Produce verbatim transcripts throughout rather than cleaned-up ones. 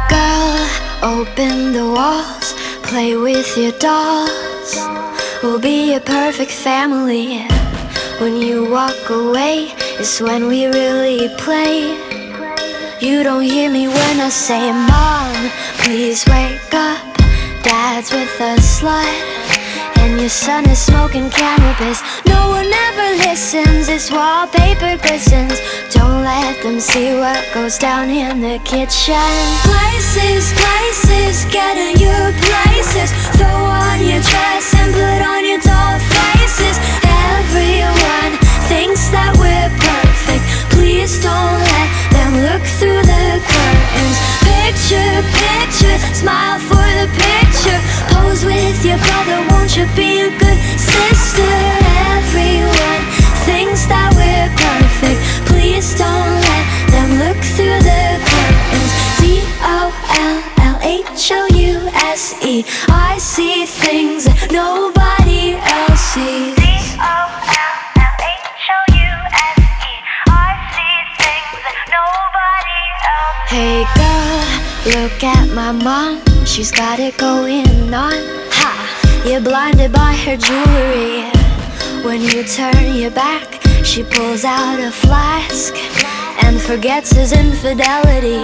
girl, open the walls, play with your dolls. We'll be a perfect family. When you walk away, it's when we really play. You don't hear me when I say, Mom, please wake up. Dad's with a slut, and your son is smoking cannabis. No one ever listens, this wallpaper glistens. Don't let them see what goes down in the kitchen. Places, places, get in your places. Throw on your dress and put on your doll faces. Everyone thinks that we're perfect. Please don't let them look through the curtains. Picture, picture, smile for the picture. Pose with your brother, won't you be a good sister? Everyone thinks that we're perfect. Please don't let them look through the curtains. D O L L H O U S E. I see things that nobody else sees. D O L L H O U S E. I see things that nobody else sees. Hey girl, look at my mom, she's got it going on. Ha! You're blinded by her jewelry. When you turn your back, she pulls out a flask and forgets his infidelity.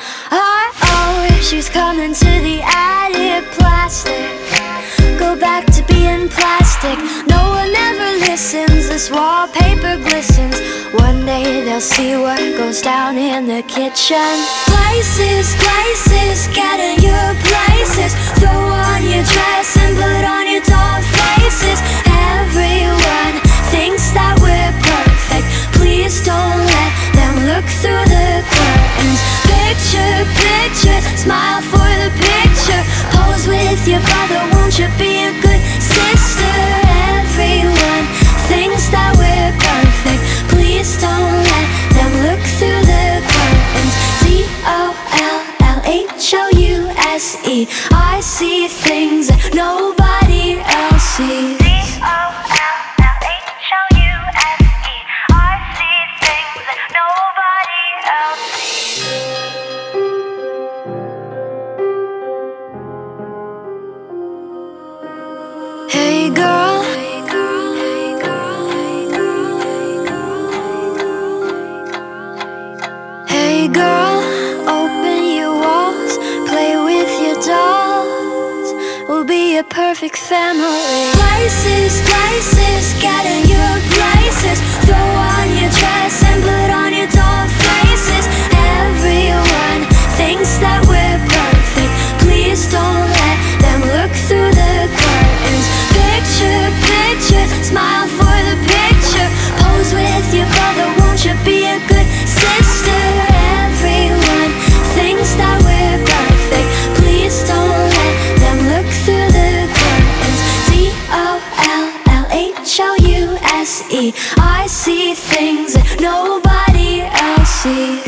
Uh-oh, she's coming to the attic. Plastic, go back to being plastic. No one ever listens, this wallpaper glistens. One day they'll see what goes down in the kitchen. Places, places, get in your places. Throw on your dress and put on your doll faces. Everyone thinks that we're perfect. Please don't let them look through the curtains. Picture, picture, smile for the picture. Pose with your brother, won't you be a good sister? Everyone thinks that we're perfect. Please don't let them look through the curtains. D O L L H O U S E. I see things that nobody else sees. D O L L H O U S E. I see things that nobody else sees. Hey girl, hey girl, open your walls, play with your dolls. We'll be a perfect family. Places, places, get in your places. Throw on your dress and put on your doll faces. Everyone thinks that we're perfect. Please don't let them look through the curtains. Picture, picture, smile for the picture. Pose with your brother, won't you be a good sister? Everyone thinks that we're perfect. Please don't let them look through the curtains. D O L L H O U S E. I see things that nobody else sees.